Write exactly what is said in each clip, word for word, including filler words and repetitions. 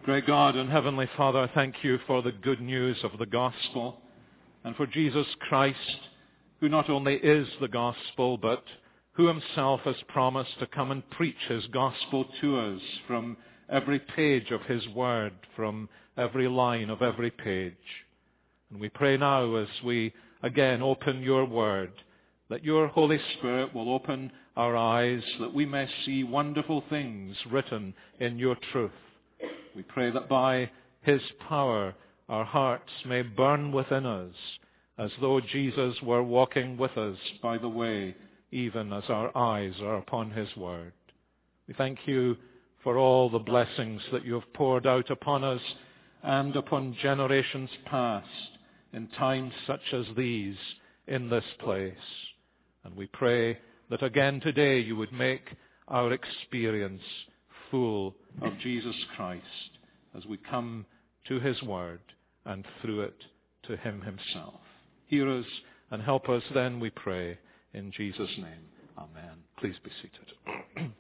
Great God and Heavenly Father, I thank you for the good news of the gospel and for Jesus Christ, who not only is the gospel, but who himself has promised to come and preach his gospel to us from every page of his word, from every line of every page. And we pray now as we again open your word, that your Holy Spirit will open our eyes, that we may see wonderful things written in your truth. We pray that by his power our hearts may burn within us, as though Jesus were walking with us by the way, even as our eyes are upon his word. We thank you for all the blessings that you have poured out upon us and upon generations past in times such as these in this place. And we pray that again today you would make our experience full of Jesus Christ as we come to his word and through it to him himself. Hear us and help us then, we pray, in Jesus' name. Amen. Please be seated.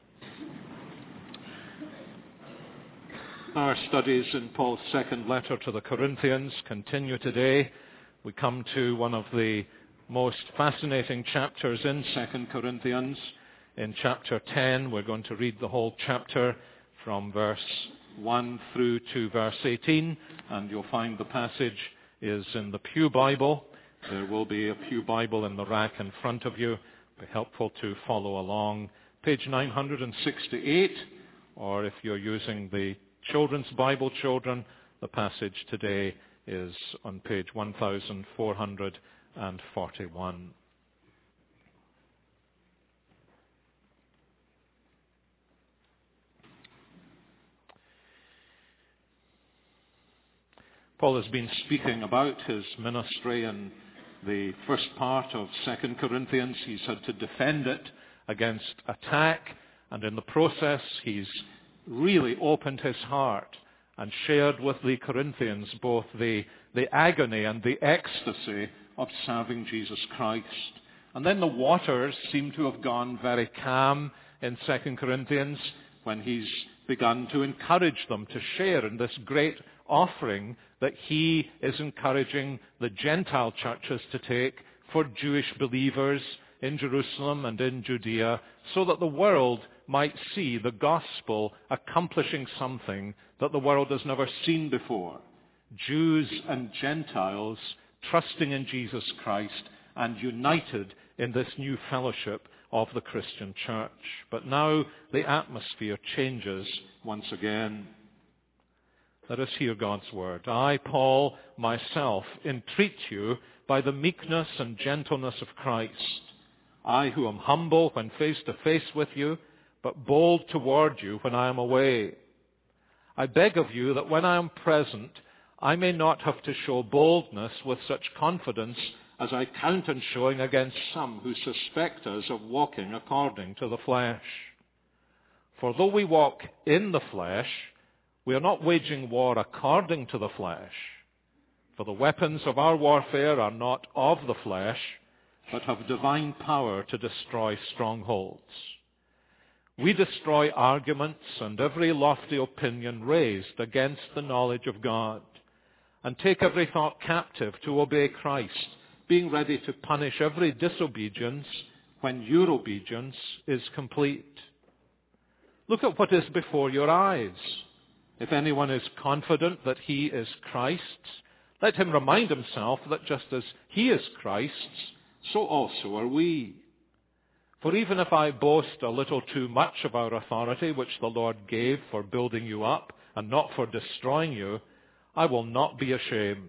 Our studies in Paul's second letter to the Corinthians continue today. We come to one of the most fascinating chapters in Second Corinthians. In chapter ten, we're going to read the whole chapter from verse one through to verse eighteen, and you'll find the passage is in the Pew Bible. There will be a Pew Bible in the rack in front of you. It'll be helpful to follow along. Page nine hundred sixty-eight, or if you're using the Children's Bible, children, the passage today is on page one thousand four hundred forty-one. Paul has been speaking about his ministry in the first part of Second Corinthians. He's had to defend it against attack, and in the process he's really opened his heart and shared with the Corinthians both the, the agony and the ecstasy of serving Jesus Christ. And then the waters seem to have gone very calm in Second Corinthians when he's begun to encourage them to share in this great offering that he is encouraging the Gentile churches to take for Jewish believers in Jerusalem and in Judea, so that the world might see the gospel accomplishing something that the world has never seen before. Jews and Gentiles trusting in Jesus Christ and united in this new fellowship of the Christian church. But now the atmosphere changes once again. Let us hear God's word. I, Paul, myself, entreat you by the meekness and gentleness of Christ. I who am humble when face to face with you, but bold toward you when I am away. I beg of you that when I am present, I may not have to show boldness with such confidence as I count on showing against some who suspect us of walking according to the flesh. For though we walk in the flesh, we are not waging war according to the flesh. For the weapons of our warfare are not of the flesh, but have divine power to destroy strongholds. We destroy arguments and every lofty opinion raised against the knowledge of God, and take every thought captive to obey Christ, being ready to punish every disobedience when your obedience is complete. Look at what is before your eyes. If anyone is confident that he is Christ's, let him remind himself that just as he is Christ's, so also are we. For even if I boast a little too much of our authority, which the Lord gave for building you up and not for destroying you, I will not be ashamed.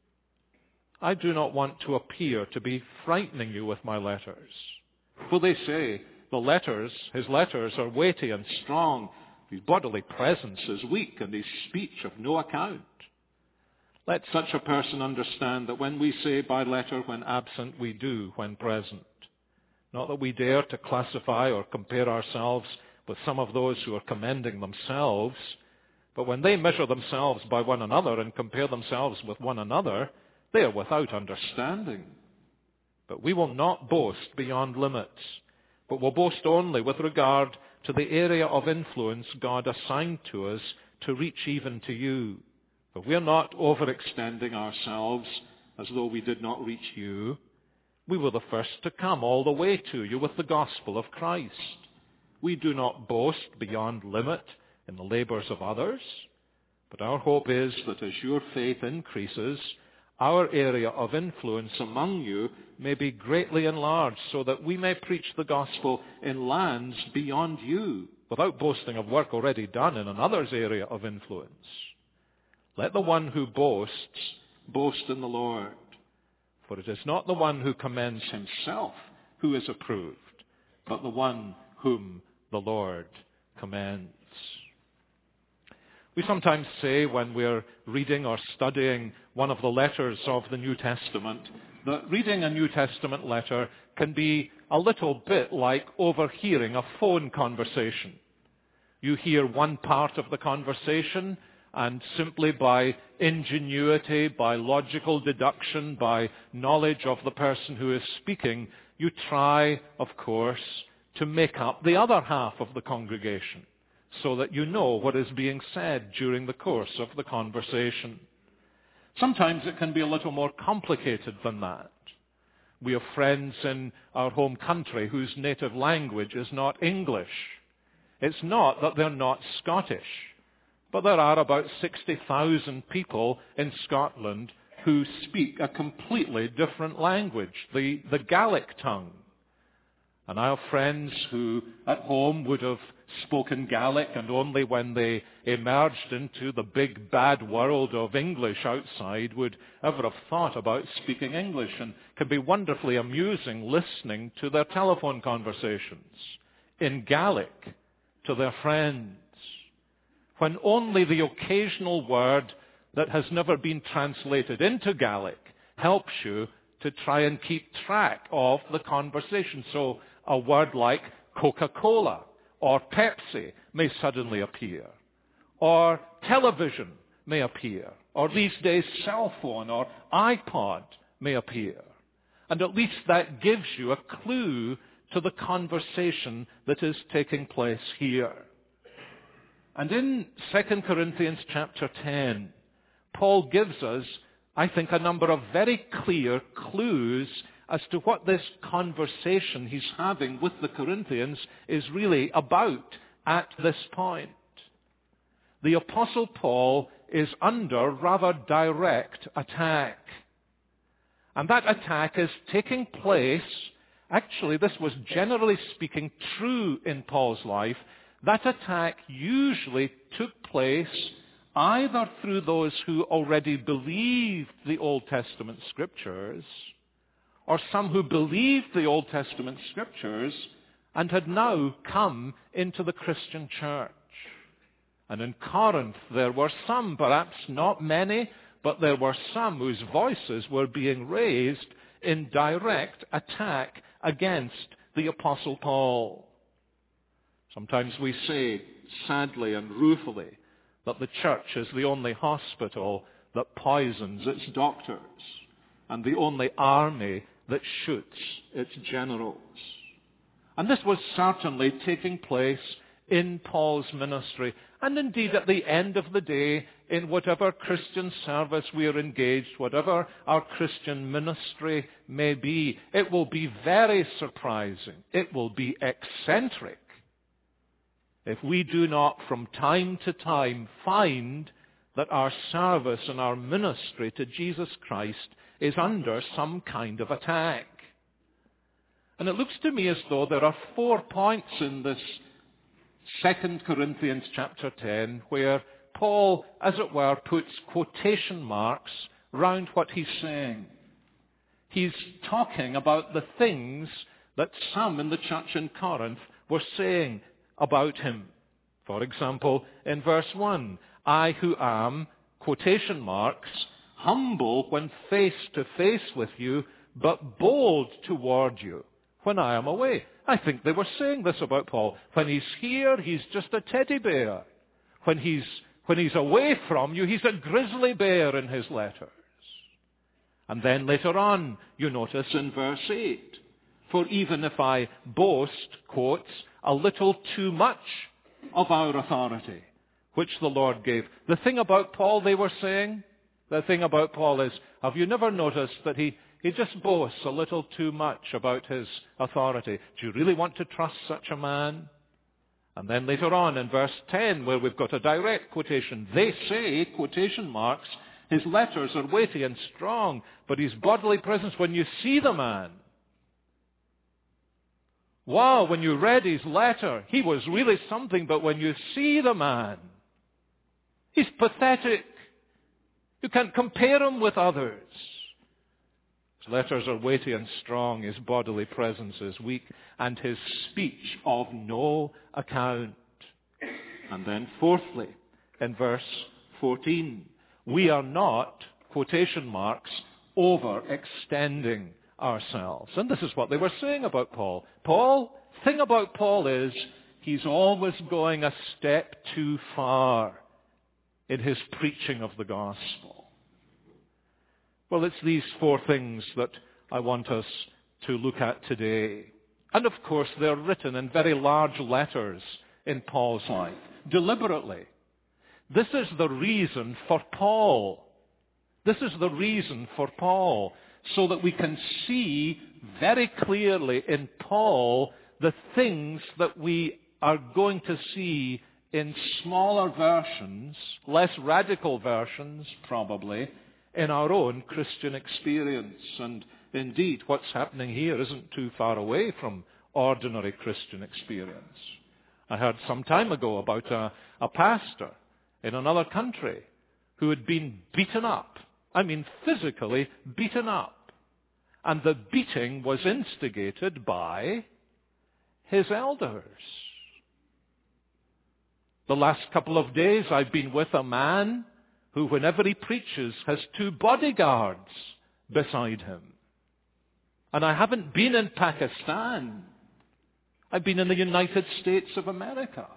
I do not want to appear to be frightening you with my letters. For they say, the letters, his letters are weighty and strong. His bodily presence is weak and his speech of no account. Let such a person understand that when we say by letter when absent, we do when present. Not that we dare to classify or compare ourselves with some of those who are commending themselves, but when they measure themselves by one another and compare themselves with one another, they are without understanding. But we will not boast beyond limits, but will boast only with regard to the area of influence God assigned to us to reach even to you. But we're not overextending ourselves as though we did not reach you. We were the first to come all the way to you with the gospel of Christ. We do not boast beyond limit in the labors of others, but our hope is that as your faith increases, our area of influence among you may be greatly enlarged so that we may preach the gospel in lands beyond you, without boasting of work already done in another's area of influence. Let the one who boasts boast in the Lord. For it is not the one who commends himself who is approved, but the one whom the Lord commends. We sometimes say when we're reading or studying one of the letters of the New Testament that reading a New Testament letter can be a little bit like overhearing a phone conversation. You hear one part of the conversation, and simply by ingenuity, by logical deduction, by knowledge of the person who is speaking, you try, of course, to make up the other half of the congregation so that you know what is being said during the course of the conversation. Sometimes it can be a little more complicated than that. We have friends in our home country whose native language is not English. It's not that they're not Scottish. But there are about sixty thousand people in Scotland who speak a completely different language, the, the Gaelic tongue. And I have friends who at home would have spoken Gaelic, and only when they emerged into the big bad world of English outside would ever have thought about speaking English, and can be wonderfully amusing listening to their telephone conversations in Gaelic to their friends, when only the occasional word that has never been translated into Gaelic helps you to try and keep track of the conversation. So a word like Coca-Cola or Pepsi may suddenly appear, or television may appear, or these days cell phone or iPod may appear. And at least that gives you a clue to the conversation that is taking place here. And in Second Corinthians chapter ten, Paul gives us, I think, a number of very clear clues as to what this conversation he's having with the Corinthians is really about at this point. The Apostle Paul is under rather direct attack. And that attack is taking place, actually this was generally speaking true in Paul's life. That attack usually took place either through those who already believed the Old Testament scriptures, or some who believed the Old Testament scriptures and had now come into the Christian church. And in Corinth there were some, perhaps not many, but there were some whose voices were being raised in direct attack against the Apostle Paul. Sometimes we say, sadly and ruefully, that the church is the only hospital that poisons its doctors and the only army that shoots its generals. And this was certainly taking place in Paul's ministry, and indeed at the end of the day, in whatever Christian service we are engaged, whatever our Christian ministry may be, it will be very surprising. It will be eccentric if we do not from time to time find that our service and our ministry to Jesus Christ is under some kind of attack. And it looks to me as though there are four points in this Second Corinthians chapter ten where Paul, as it were, puts quotation marks round what he's saying. He's talking about the things that some in the church in Corinth were saying about him. For example, in verse one, I who am, quotation marks, humble when face to face with you, but bold toward you when I am away. I think they were saying this about Paul. When he's here, he's just a teddy bear. When he's, when he's away from you, he's a grizzly bear in his letters. And then later on, you notice in verse eight, for even if I boast, quotes, a little too much of our authority, which the Lord gave. The thing about Paul, they were saying, the thing about Paul is, have you never noticed that he, he just boasts a little too much about his authority? Do you really want to trust such a man? And then later on in verse ten, where we've got a direct quotation, they say, quotation marks, his letters are weighty and strong, but his bodily presence, when you see the man, wow, when you read his letter, he was really something, but when you see the man, he's pathetic. You can't compare him with others. His letters are weighty and strong, his bodily presence is weak, and his speech of no account. And then fourthly, in verse fourteen, we are not, quotation marks, overextending ourselves. And this is what they were saying about Paul. Paul, thing about Paul is, he's always going a step too far in his preaching of the gospel. Well, it's these four things that I want us to look at today. And of course, they're written in very large letters in Paul's life, deliberately. This is the reason for Paul. This is the reason for Paul, so that we can see very clearly in Paul the things that we are going to see in smaller versions, less radical versions probably, in our own Christian experience. And indeed, what's happening here isn't too far away from ordinary Christian experience. I heard some time ago about a, a pastor in another country who had been beaten up. I mean, physically beaten up. And the beating was instigated by his elders. The last couple of days I've been with a man who, whenever he preaches, has two bodyguards beside him. And I haven't been in Pakistan. I've been in the United States of America.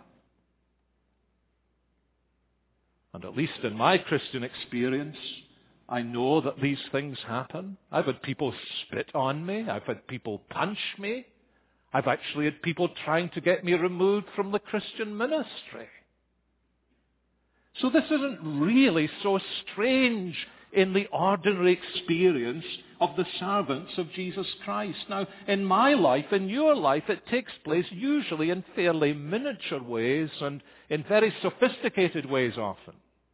And at least in my Christian experience, I know that these things happen. I've had people spit on me. I've had people punch me. I've actually had people trying to get me removed from the Christian ministry. So this isn't really so strange in the ordinary experience of the servants of Jesus Christ. Now, in my life, in your life, it takes place usually in fairly miniature ways and in very sophisticated ways often.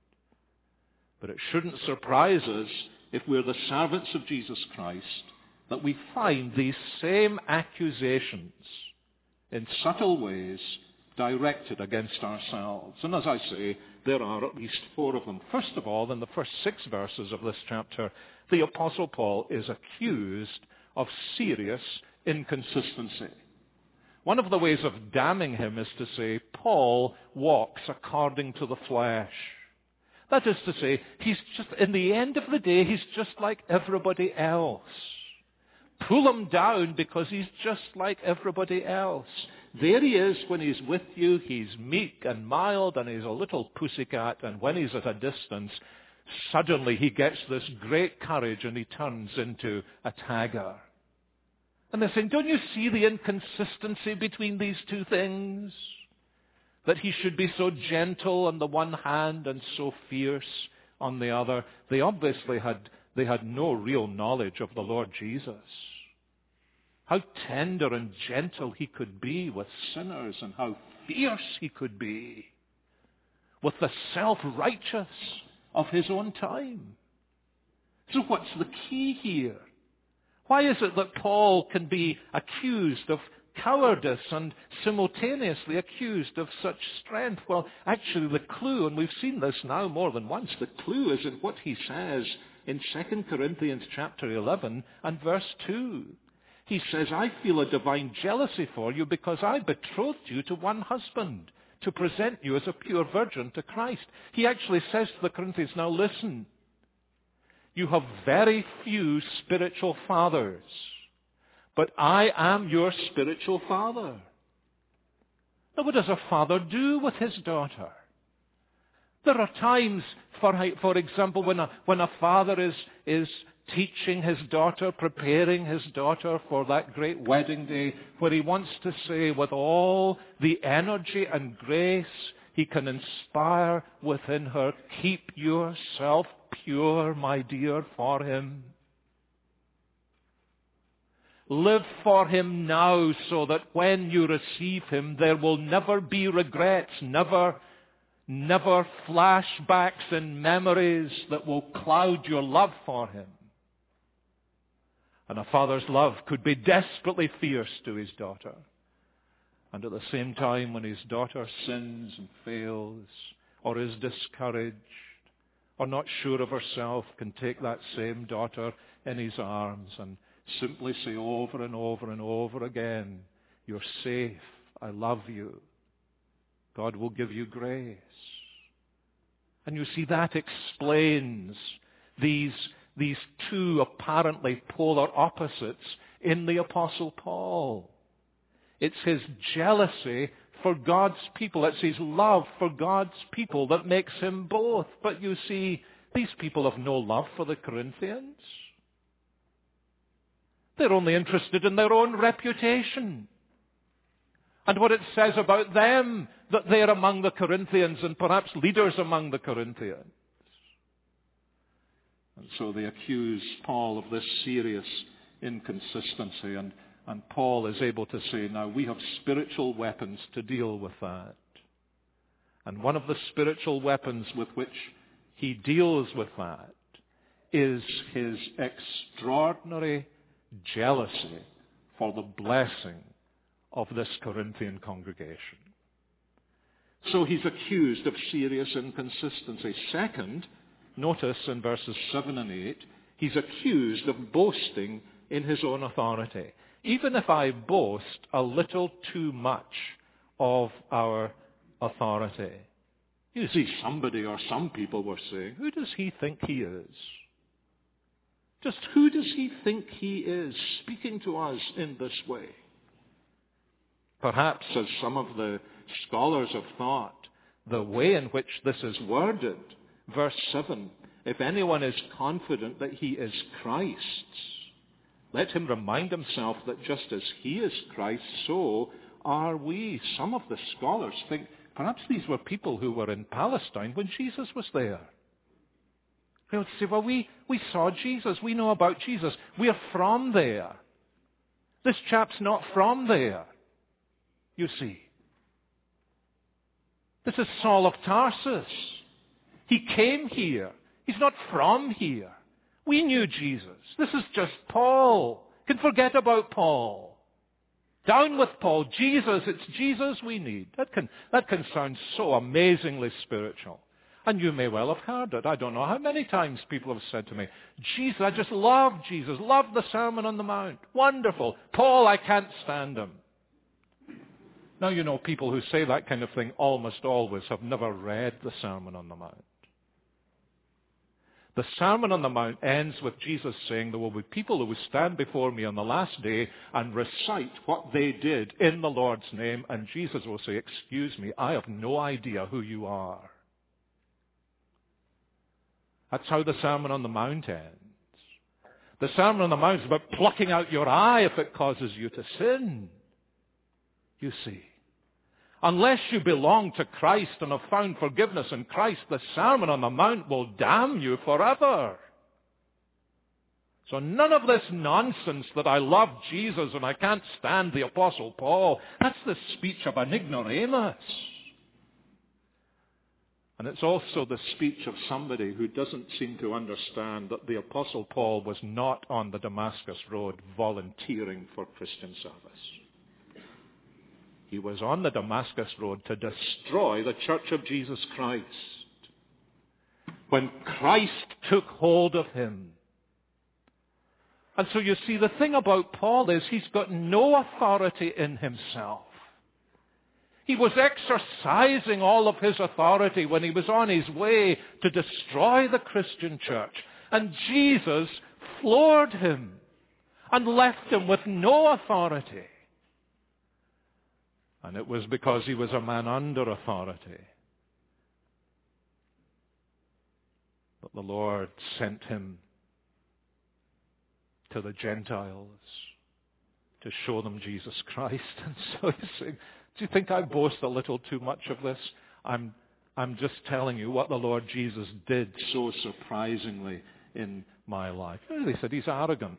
But it shouldn't surprise us, if we're the servants of Jesus Christ, that we find these same accusations in subtle ways directed against ourselves. And as I say, there are at least four of them. First of all, in the first six verses of this chapter, the Apostle Paul is accused of serious inconsistency. One of the ways of damning him is to say, Paul walks according to the flesh. That is to say, he's just, in the end of the day, he's just like everybody else. Pull him down because he's just like everybody else. There he is when he's with you. He's meek and mild and he's a little pussycat. And when he's at a distance, suddenly he gets this great courage and he turns into a tagger. And they're saying, don't you see the inconsistency between these two things? That he should be so gentle on the one hand and so fierce on the other. They obviously had, they had no real knowledge of the Lord Jesus. How tender and gentle he could be with sinners, and how fierce he could be with the self-righteous of his own time. So what's the key here? Why is it that Paul can be accused of cowardice and simultaneously accused of such strength? Well, actually the clue, and we've seen this now more than once, the clue is in what he says in Second Corinthians chapter eleven and verse two. He says, I feel a divine jealousy for you because I betrothed you to one husband to present you as a pure virgin to Christ. He actually says to the Corinthians, now listen, you have very few spiritual fathers, but I am your spiritual father. Now, what does a father do with his daughter? There are times, for, for example, when a, when a father is, is teaching his daughter, preparing his daughter for that great wedding day, where he wants to say with all the energy and grace He can inspire within her, keep yourself pure, my dear, for him. Live for him now so that when you receive him, there will never be regrets, never, never flashbacks and memories that will cloud your love for him. And a father's love could be desperately fierce to his daughter. And at the same time, when his daughter sins and fails, or is discouraged, or not sure of herself, can take that same daughter in his arms and simply say over and over and over again, you're safe, I love you. God will give you grace. And you see, that explains these, these two apparently polar opposites in the Apostle Paul. It's his jealousy for God's people. It's his love for God's people that makes him both. But you see, these people have no love for the Corinthians. They're only interested in their own reputation and what it says about them, that they're among the Corinthians and perhaps leaders among the Corinthians. And so they accuse Paul of this serious inconsistency, and, and Paul is able to say, now we have spiritual weapons to deal with that. And one of the spiritual weapons with which he deals with that is his extraordinary jealousy for the blessing of this Corinthian congregation. So he's accused of serious inconsistency. Second, notice in verses seven and eight, he's accused of boasting in his own authority. Even if I boast a little too much of our authority. You see, somebody or some people were saying, who does he think he is? Just who does he think he is speaking to us in this way? Perhaps, as some of the scholars have thought, the way in which this is worded, verse seven, if anyone is confident that he is Christ's, let him remind himself that just as he is Christ, so are we. Some of the scholars think perhaps these were people who were in Palestine when Jesus was there. They would say, well, we, we saw Jesus. We know about Jesus. We're from there. This chap's not from there, you see. This is Saul of Tarsus. He came here. He's not from here. We knew Jesus. This is just Paul. You can forget about Paul. Down with Paul. Jesus, it's Jesus we need. That can, that can sound so amazingly spiritual. And you may well have heard it. I don't know how many times people have said to me, Jesus, I just love Jesus. Love the Sermon on the Mount. Wonderful. Paul, I can't stand him. Now, you know, people who say that kind of thing almost always have never read the Sermon on the Mount. The Sermon on the Mount ends with Jesus saying, there will be people who will stand before me on the last day and recite what they did in the Lord's name. And Jesus will say, excuse me, I have no idea who you are. That's how the Sermon on the Mount ends. The Sermon on the Mount is about plucking out your eye if it causes you to sin. You see. Unless you belong to Christ and have found forgiveness in Christ, the Sermon on the Mount will damn you forever. So none of this nonsense that I love Jesus and I can't stand the Apostle Paul, that's the speech of an ignoramus. And it's also the speech of somebody who doesn't seem to understand that the Apostle Paul was not on the Damascus Road volunteering for Christian service. He was on the Damascus Road to destroy the Church of Jesus Christ. When Christ took hold of him. And so you see, the thing about Paul is he's got no authority in himself. He was exercising all of his authority when he was on his way to destroy the Christian church. And Jesus floored him and left him with no authority. And it was because he was a man under authority that the Lord sent him to the Gentiles to show them Jesus Christ. And so he's saying, do you think I boast a little too much of this? I'm, I'm just telling you what the Lord Jesus did so surprisingly in my life. They said he's arrogant.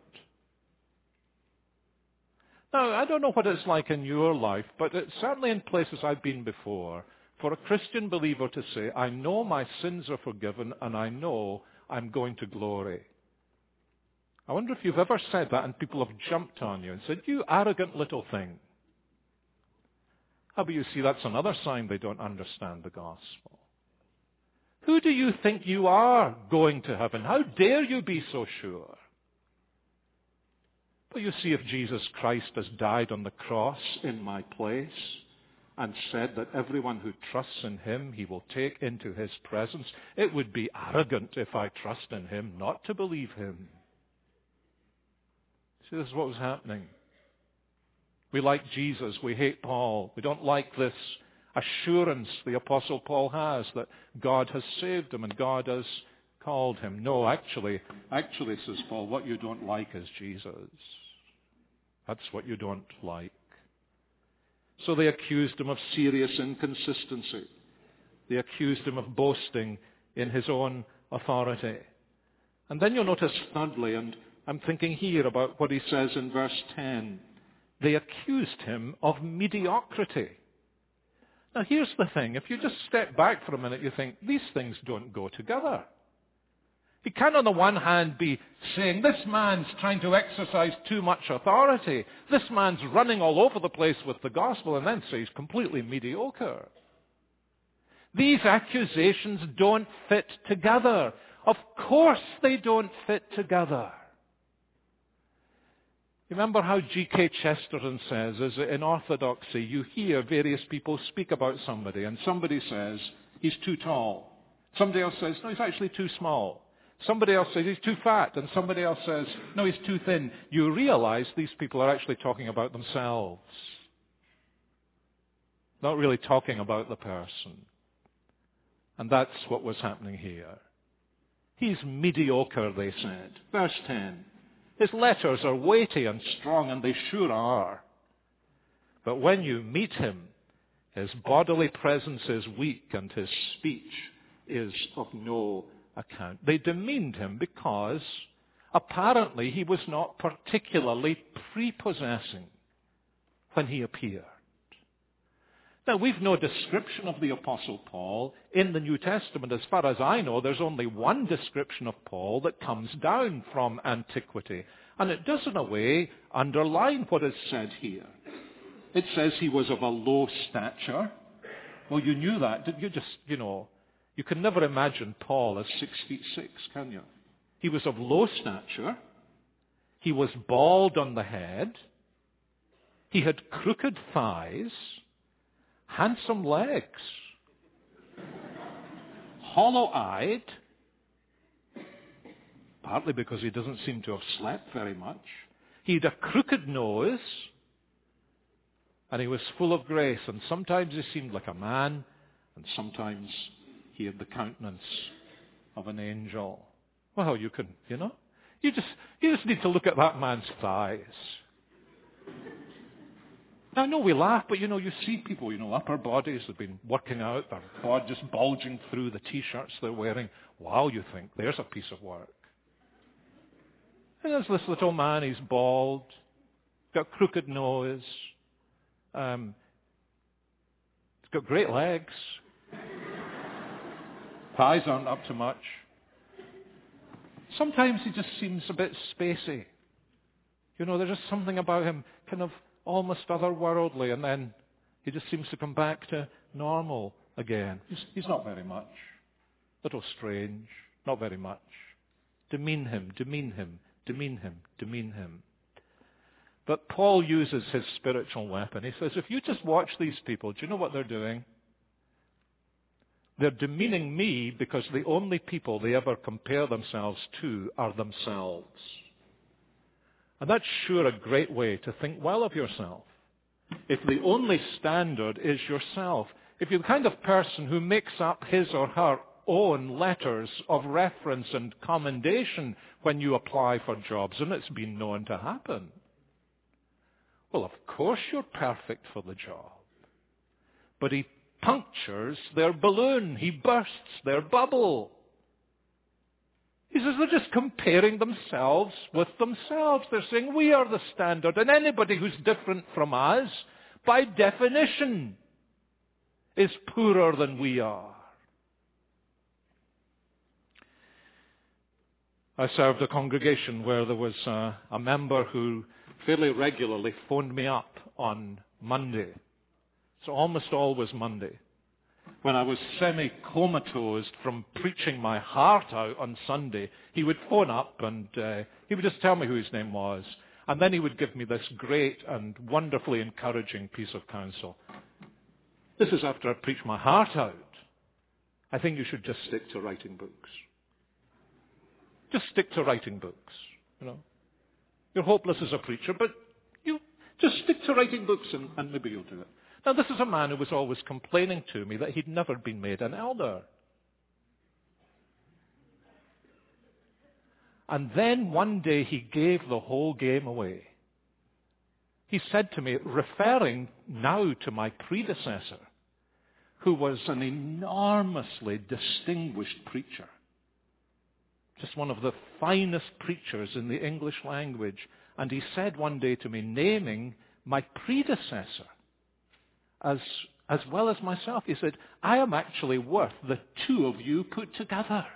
Now, I don't know what it's like in your life, but it's certainly in places I've been before, for a Christian believer to say, I know my sins are forgiven and I know I'm going to glory. I wonder if you've ever said that and people have jumped on you and said, you arrogant little thing. How about you see that's another sign they don't understand the gospel. Who do you think you are going to heaven? How dare you be so sure? But you see, if Jesus Christ has died on the cross in my place and said that everyone who trusts in him he will take into his presence, it would be arrogant if I trust in him not to believe him. See, this is what was happening. We like Jesus. We hate Paul. We don't like this assurance the Apostle Paul has that God has saved him and God has called him. No, actually, actually, says Paul, what you don't like is Jesus. That's what you don't like. So they accused him of serious inconsistency. They accused him of boasting in his own authority. And then you'll notice thirdly, and I'm thinking here about what he says in verse ten, they accused him of mediocrity. Now here's the thing, if you just step back for a minute, you think, these things don't go together. He can on the one hand be saying, this man's trying to exercise too much authority. This man's running all over the place with the gospel, and then say he's completely mediocre. These accusations don't fit together. Of course they don't fit together. Remember how G K Chesterton says, is in orthodoxy, you hear various people speak about somebody, and somebody says, he's too tall. Somebody else says, no, he's actually too small. Somebody else says he's too fat, and somebody else says, no, he's too thin. You realize these people are actually talking about themselves. Not really talking about the person. And that's what was happening here. He's mediocre, they said. Verse ten. His letters are weighty and strong, and they sure are. But when you meet him, his bodily presence is weak, and his speech is of no account. They demeaned him because apparently he was not particularly prepossessing when he appeared. Now, we've no description of the Apostle Paul in the New Testament. As far as I know, there's only one description of Paul that comes down from antiquity. And it does, in a way, underline what is said here. It says he was of a low stature. Well, you knew that, didn't you? Just, you know, you can never imagine Paul as six feet six, can you? He was of low stature. He was bald on the head. He had crooked thighs. Handsome legs, hollow-eyed, partly because he doesn't seem to have slept very much. He had a crooked nose, and he was full of grace, and sometimes he seemed like a man, and sometimes he had the countenance of an angel. Well, you can, you know, you just, you just need to look at that man's thighs. Now, I know we laugh, but, you know, you see people, you know, upper bodies have been working out, their bod just bulging through the T-shirts they're wearing. Wow, you think, there's a piece of work. And there's this little man, he's bald, got a crooked nose, um, he's got great legs, thighs aren't up to much. Sometimes he just seems a bit spacey. You know, there's just something about him kind of almost otherworldly, and then he just seems to come back to normal again. He's, he's not very much. A little strange, not very much. Demean him, demean him, demean him, demean him. But Paul uses his spiritual weapon. He says, if you just watch these people, do you know what they're doing? They're demeaning me because the only people they ever compare themselves to are themselves. And that's sure a great way to think well of yourself. If the only standard is yourself, if you're the kind of person who makes up his or her own letters of reference and commendation when you apply for jobs, and it's been known to happen, well, of course you're perfect for the job. But he punctures their balloon. He bursts their bubble. He says they're just comparing themselves with themselves. They're saying we are the standard, and anybody who's different from us, by definition, is poorer than we are. I served a congregation where there was a, a member who fairly regularly phoned me up on Monday. So almost always Monday. When I was semi-comatose from preaching my heart out on Sunday, he would phone up and uh, he would just tell me who his name was. And then he would give me this great and wonderfully encouraging piece of counsel. This is after I preached my heart out. I think you should just stick to writing books. Just stick to writing books, you know. You're hopeless as a preacher, but you just stick to writing books and, and maybe you'll do it. Now, this is a man who was always complaining to me that he'd never been made an elder. And then one day he gave the whole game away. He said to me, referring now to my predecessor, who was an enormously distinguished preacher, just one of the finest preachers in the English language. And he said one day to me, naming my predecessor as, as well as myself, he said, I am actually worth the two of you put together.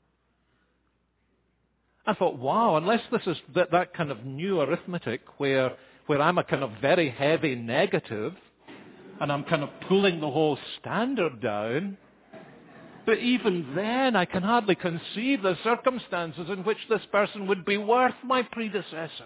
I thought, wow, unless this is that, that kind of new arithmetic where, where I'm a kind of very heavy negative and I'm kind of pulling the whole standard down. But even then, I can hardly conceive the circumstances in which this person would be worth my predecessor.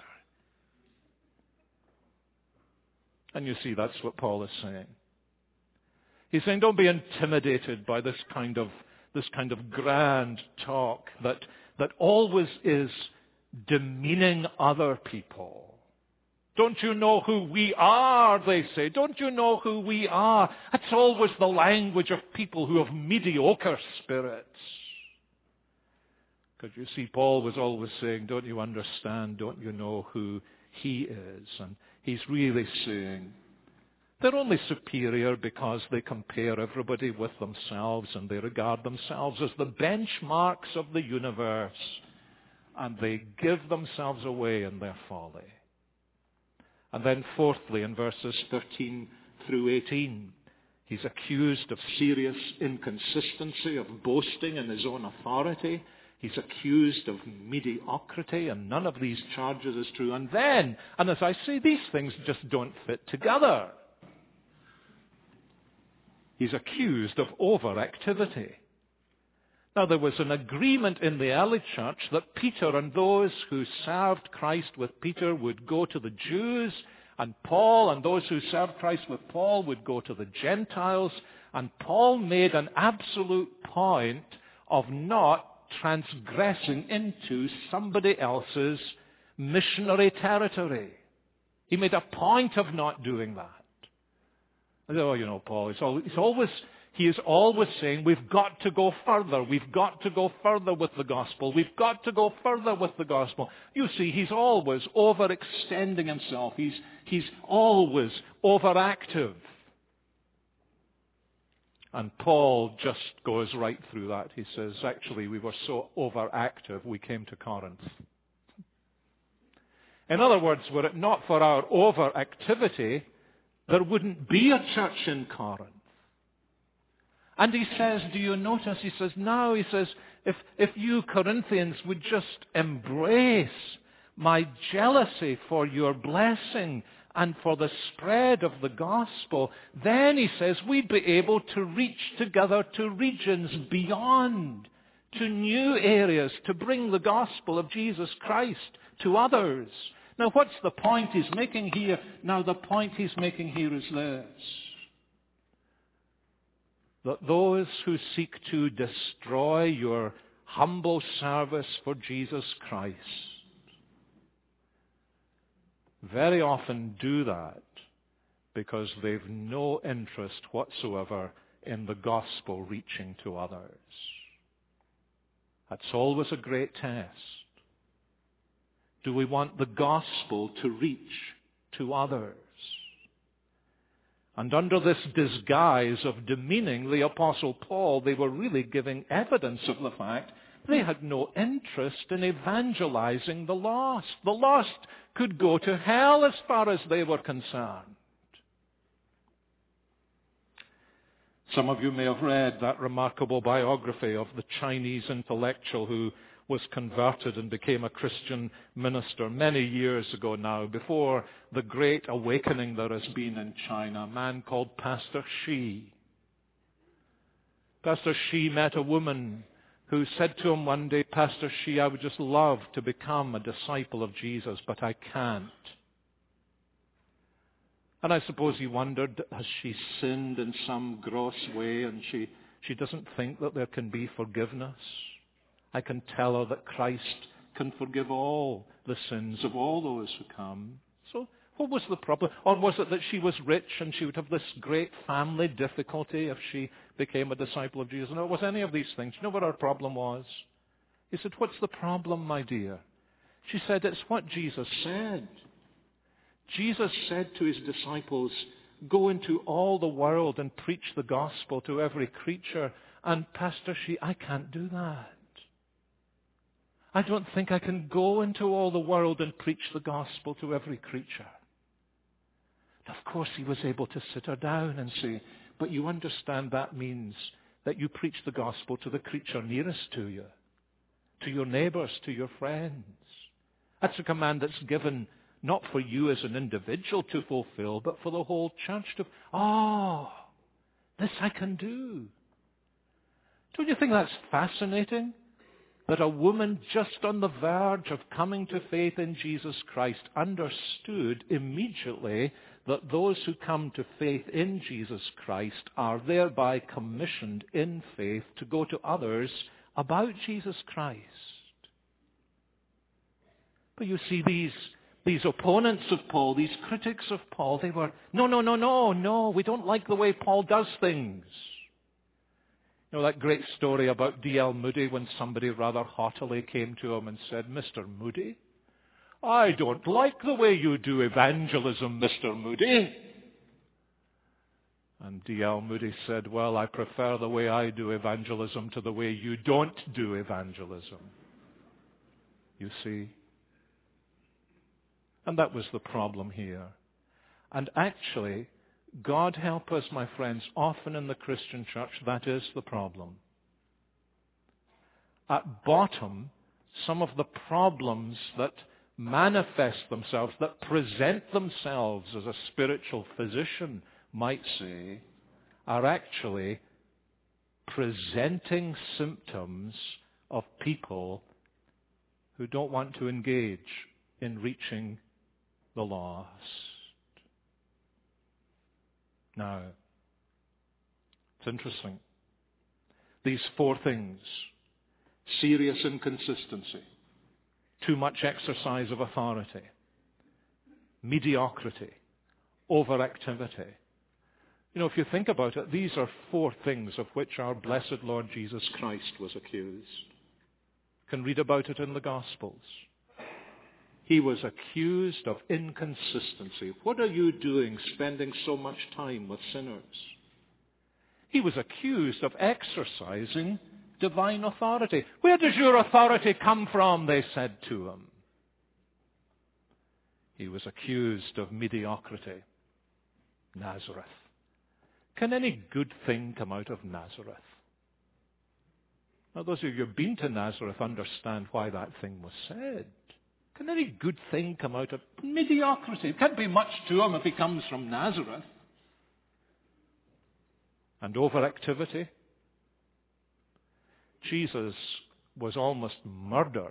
And you see, that's what Paul is saying. He's saying, don't be intimidated by this kind of this kind of grand talk that that always is demeaning other people. Don't you know who we are, they say. Don't you know who we are? That's always the language of people who have mediocre spirits. Because you see, Paul was always saying, don't you understand? Don't you know who he is? And he's really saying, they're only superior because they compare everybody with themselves and they regard themselves as the benchmarks of the universe. And they give themselves away in their folly. And then fourthly, in verses thirteen through eighteen, he's accused of serious inconsistency, of boasting in his own authority. He's accused of mediocrity, and none of these charges is true. And then, and as I say, these things just don't fit together. He's accused of overactivity. Now, there was an agreement in the early church that Peter and those who served Christ with Peter would go to the Jews, and Paul and those who served Christ with Paul would go to the Gentiles. And Paul made an absolute point of not transgressing into somebody else's missionary territory. He made a point of not doing that. Oh, you know, Paul, it's always, it's always, he is always saying, we've got to go further. We've got to go further with the gospel. We've got to go further with the gospel. You see, he's always overextending himself. He's, he's always overactive. And Paul just goes right through that. He says, actually, we were so overactive, we came to Corinth. In other words, were it not for our overactivity, there wouldn't be a church in Corinth. And he says, do you notice? He says, now, he says, if, if you Corinthians would just embrace my jealousy for your blessing and for the spread of the gospel, then, he says, we'd be able to reach together to regions beyond, to new areas, to bring the gospel of Jesus Christ to others. Now, what's the point he's making here? Now, the point he's making here is this. That those who seek to destroy your humble service for Jesus Christ very often do that because they've no interest whatsoever in the gospel reaching to others. That's always a great test. Do we want the gospel to reach to others? And under this disguise of demeaning the Apostle Paul, they were really giving evidence of the fact they had no interest in evangelizing the lost. The lost could go to hell as far as they were concerned. Some of you may have read that remarkable biography of the Chinese intellectual who was converted and became a Christian minister many years ago now, before the great awakening there has been in China, a man called Pastor Shi. Pastor Shi met a woman who said to him one day, Pastor Shi, I would just love to become a disciple of Jesus, but I can't. And I suppose he wondered, has she sinned in some gross way and she, she doesn't think that there can be forgiveness? I can tell her that Christ can forgive all the sins of all those who come. So what was the problem? Or was it that she was rich and she would have this great family difficulty if she became a disciple of Jesus? No, it was any of these things. You know what her problem was? He said, what's the problem, my dear? She said, it's what Jesus said. Jesus said to his disciples, go into all the world and preach the gospel to every creature. And Pastor Shi, I can't do that. I don't think I can go into all the world and preach the gospel to every creature. And of course, he was able to sit her down and say, but you understand that means that you preach the gospel to the creature nearest to you, to your neighbors, to your friends. That's a command that's given not for you as an individual to fulfill, but for the whole church to, oh, this I can do. Don't you think that's fascinating? That a woman just on the verge of coming to faith in Jesus Christ understood immediately that those who come to faith in Jesus Christ are thereby commissioned in faith to go to others about Jesus Christ. But you see, these, these opponents of Paul, these critics of Paul, they were, no, no, no, no, no, we don't like the way Paul does things. You know that great story about D L Moody when somebody rather haughtily came to him and said, Mister Moody, I don't like the way you do evangelism, Mister Moody. And D L Moody said, well, I prefer the way I do evangelism to the way you don't do evangelism. You see? And that was the problem here. And actually, God help us, my friends, often in the Christian church, that is the problem. At bottom, some of the problems that manifest themselves, that present themselves as a spiritual physician might say, are actually presenting symptoms of people who don't want to engage in reaching the lost. Now, it's interesting. These four things: serious inconsistency, too much exercise of authority, mediocrity, overactivity. You know, if you think about it, these are four things of which our blessed Lord Jesus Christ was accused. You can read about it in the Gospels. He was accused of inconsistency. What are you doing spending so much time with sinners? He was accused of exercising divine authority. Where does your authority come from? They said to him. He was accused of mediocrity. Nazareth. Can any good thing come out of Nazareth? Now, those of you who have been to Nazareth understand why that thing was said. Can any good thing come out of mediocrity? It can't be much to him if he comes from Nazareth. And overactivity. Jesus was almost murdered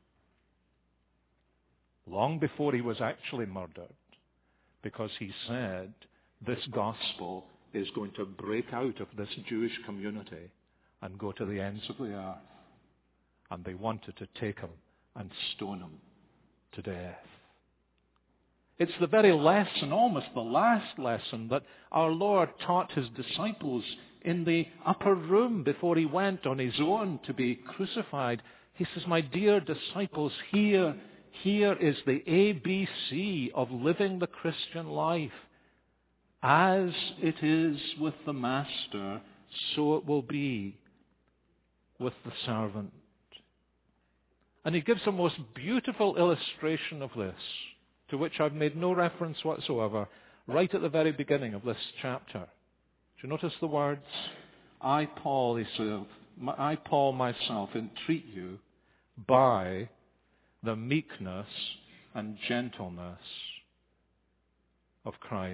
long before he was actually murdered, because he said, this gospel is going to break out of this Jewish community and go to the ends of the earth. And they wanted to take him and stone him to death. It's the very lesson, almost the last lesson, that our Lord taught his disciples in the upper room before he went on his own to be crucified. He says, my dear disciples, here, here is the A B C of living the Christian life. As it is with the master, so it will be with the servant. And he gives a most beautiful illustration of this, to which I've made no reference whatsoever, right at the very beginning of this chapter. Do you notice the words? I, Paul, he said, I, Paul, myself, entreat you by the meekness and gentleness of Christ.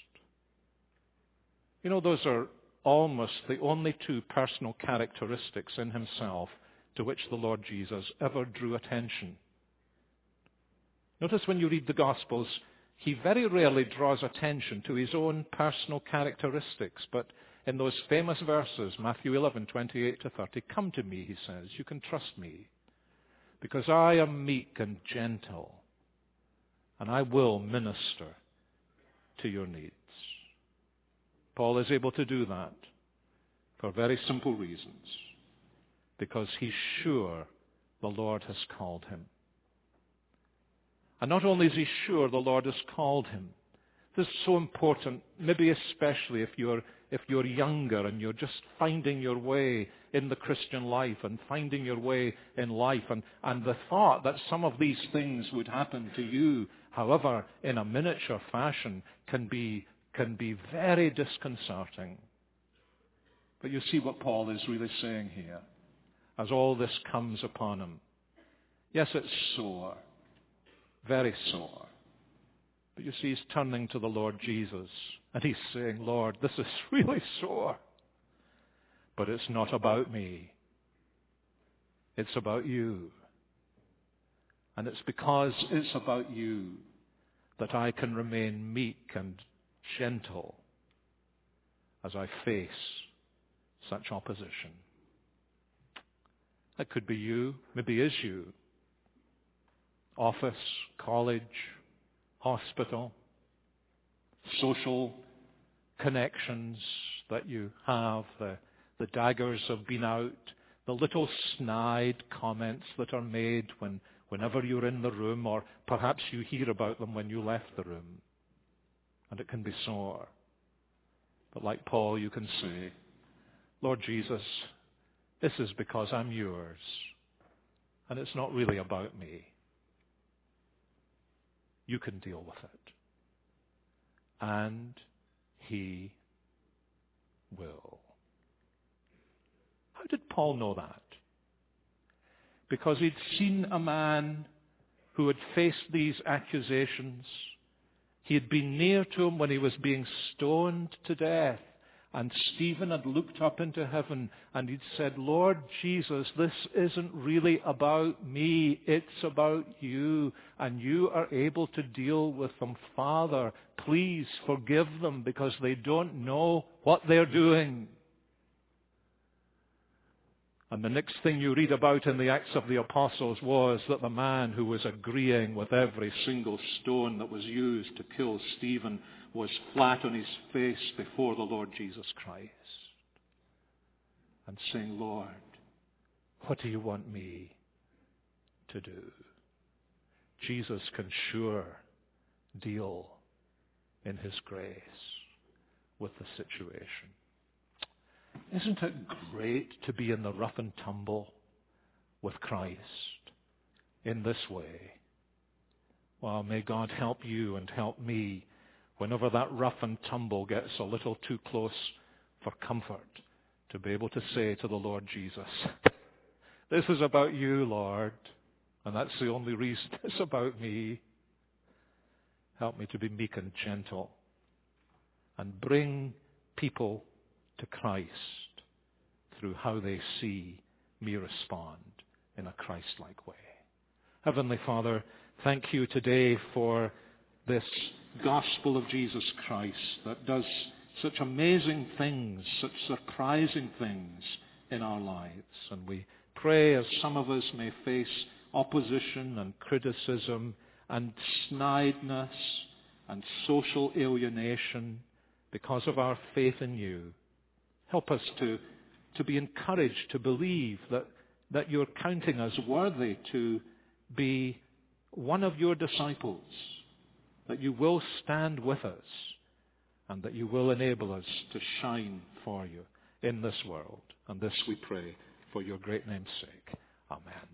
You know, those are almost the only two personal characteristics in himself to which the Lord Jesus ever drew attention. Notice when you read the Gospels, he very rarely draws attention to his own personal characteristics, but in those famous verses, Matthew eleven, twenty-eight to thirty, come to me, he says, you can trust me, because I am meek and gentle, and I will minister to your needs. Paul is able to do that for very simple reasons, because he's sure the Lord has called him. And not only is he sure the Lord has called him, this is so important, maybe especially if you're if you're younger and you're just finding your way in the Christian life and finding your way in life, and, and the thought that some of these things would happen to you, however, in a miniature fashion, can be can be very disconcerting. But you see what Paul is really saying here, as all this comes upon him. Yes, it's sore, very sore. But you see, he's turning to the Lord Jesus, and he's saying, Lord, this is really sore, but it's not about me. It's about you. And it's because it's about you that I can remain meek and gentle as I face such opposition. That could be you, maybe is you. Office, college, hospital, social connections that you have, the, the daggers have been out, the little snide comments that are made when, whenever you're in the room, or perhaps you hear about them when you left the room. And it can be sore. But like Paul, you can say, Lord Jesus, this is because I'm yours, and it's not really about me. You can deal with it. And he will. How did Paul know that? Because he'd seen a man who had faced these accusations. He had been near to him when he was being stoned to death. And Stephen had looked up into heaven and he'd said, Lord Jesus, this isn't really about me. It's about you. And you are able to deal with them. Father, please forgive them because they don't know what they're doing. And the next thing you read about in the Acts of the Apostles was that the man who was agreeing with every single stone that was used to kill Stephen was flat on his face before the Lord Jesus Christ and saying, Lord, what do you want me to do? Jesus can sure deal in his grace with the situation. Isn't it great to be in the rough and tumble with Christ in this way? Well, may God help you and help me whenever that rough and tumble gets a little too close for comfort, to be able to say to the Lord Jesus, this is about you, Lord, and that's the only reason it's about me. Help me to be meek and gentle and bring people to Christ through how they see me respond in a Christ-like way. Heavenly Father, thank you today for this gospel of Jesus Christ that does such amazing things, such surprising things in our lives. And we pray as some of us may face opposition and criticism and snideness and social alienation because of our faith in you, help us to, to be encouraged to believe that, that you're counting us worthy to be one of your disciples, that you will stand with us and that you will enable us to shine for you in this world. And this we pray for your great name's sake. Amen.